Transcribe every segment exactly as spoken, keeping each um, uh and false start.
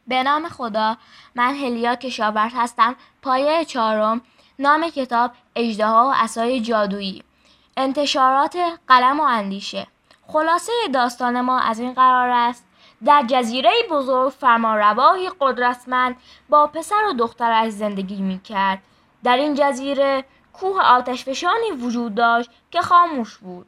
به نام خدا، من هلیا کشاورز هستم. پایه چهارم، نام کتاب اژدها و عصای جادویی. انتشارات قلم و اندیشه. خلاصه داستان ما از این قرار است: در جزیره بزرگ فرمانروایی قدرتمند با پسر و دخترش زندگی می‌کرد. در این جزیره کوه آتشفشانی وجود داشت که خاموش بود،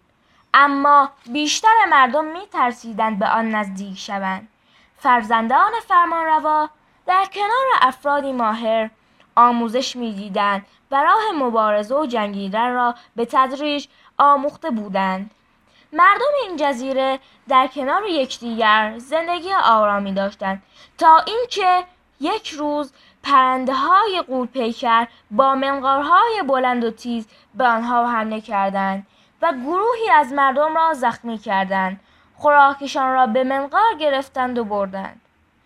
اما بیشتر مردم می‌ترسیدند به آن نزدیک شوند. فرزندان فرمانروا در کنار افرادی ماهر آموزش می‌دیدند و راه مبارزه و جنگیدن را به تدریج آموخته بودند. مردم این جزیره در کنار یکدیگر زندگی آرامی داشتند تا اینکه یک روز پرنده‌های غول‌پیکر با منقارهای بلند و تیز به آنها حمله کردند و گروهی از مردم را زخمی کردند. خوراکشان را به منقار گرفتند و بردند.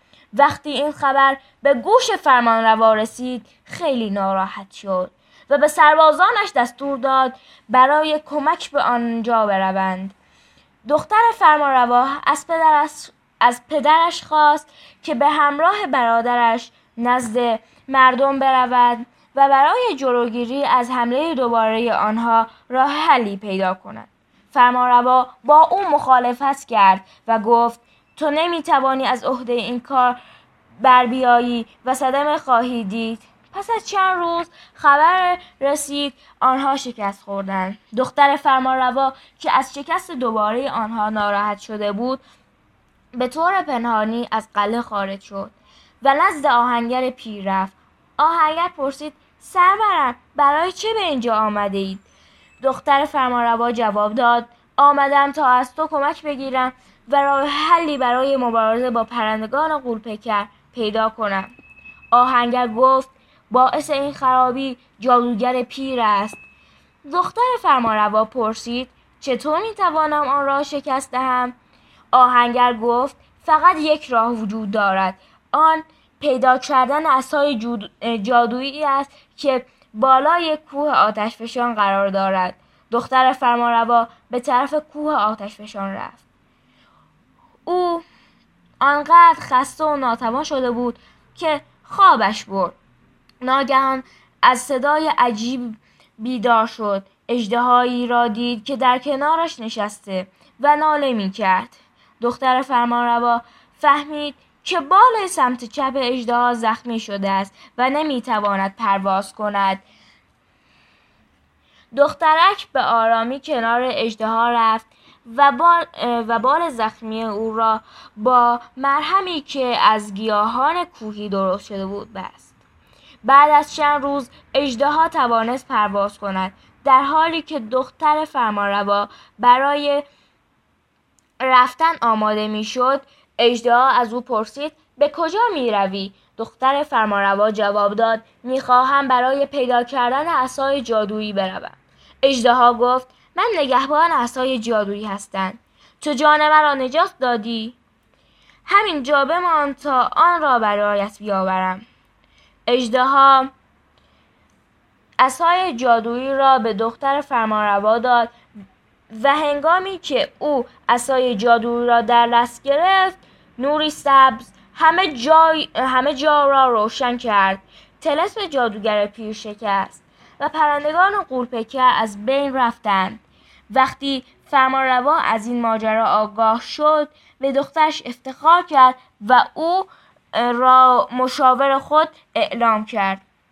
وقتی این خبر به گوش فرمانروا رسید، خیلی ناراحت شد و به سربازانش دستور داد برای کمک به آنجا بروند. دختر فرمانروا از پدرش از پدرش خواست که به همراه برادرش نزد مردم برود و برای جلوگیری از حمله دوباره آنها راه حلی پیدا کند. فرمانروا با او مخالفت کرد و گفت: تو نمیتوانی از عهده این کار بر بیایی و صدمه خواهی دید. پس از چند روز خبر رسید آنها شکست خوردند. دختر فرمانروا که از شکست دوباره آنها ناراحت شده بود، به طور پنهانی از قلعه خارج شد و نزد آهنگر پیر رفت. آهنگر پرسید: سرورم، برای چه به اینجا آمده اید؟ دختر فرمانروا جواب داد: آمدم تا از تو کمک بگیرم و راه حلی برای مبارزه با پرندگان غول‌پیکر پیدا کنم. آهنگر گفت: باعث این خرابی جادوگر پیر است. دختر فرمانروا پرسید: چطور میتوانم آن را شکست دهم؟ آهنگر گفت: فقط یک راه وجود دارد. آن پیدا کردن عصای جادویی است که بالای کوه آتشفشان قرار دارد. دختر فرمانروا به طرف کوه آتشفشان رفت. او آنقدر خسته و ناتوان شده بود که خوابش برد. ناگهان از صدای عجیب بیدار شد. اژدهایی را دید که در کنارش نشسته و ناله می‌کرد. دختر فرمانروا فهمید که بال سمت چپ اژدها زخمی شده است و نمی‌تواند پرواز کند. دخترک به آرامی کنار اژدها رفت و بال, و بال زخمی او را با مرهمی که از گیاهان کوهی درست شده بود بست. بعد از چند روز اژدها توانست پرواز کند. در حالی که دختر فرمانروا برای رفتن آماده میشد، اژدها از او پرسید: به کجا می روی؟ دختر فرمانروا جواب داد: می خواهم برای پیدا کردن عصای جادویی بروم. اژدها گفت: من نگهبان عصای جادویی هستم. تو جان مرا نجات دادی؟ همین جا بمان تا آن را برایت بیاورم. اژدها عصای جادویی را به دختر فرمانروا داد و هنگامی که او عصای جادویی را در دست گرفت، نوری سبز همه جای همه جا را روشن کرد. طلسم جادوگر پیر شکست و پرندگان غول‌پیکر از بین رفتند. وقتی فرمانروا از این ماجرا آگاه شد، به دخترش افتخار کرد و او را مشاور خود اعلام کرد.